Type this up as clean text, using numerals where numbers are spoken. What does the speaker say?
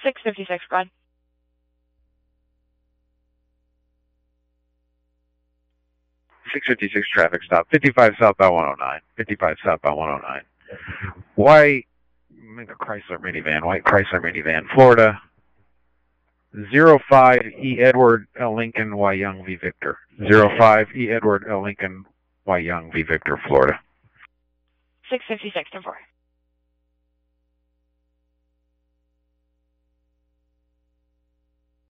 656, go ahead. .656 traffic stop, 55 southbound 109, 55 southbound 109. White Chrysler minivan, white Chrysler minivan, Florida. 05 E Edward L Lincoln Y Young V Victor. 05 E Edward L Lincoln Y Young V Victor, Florida. 656, 10-4.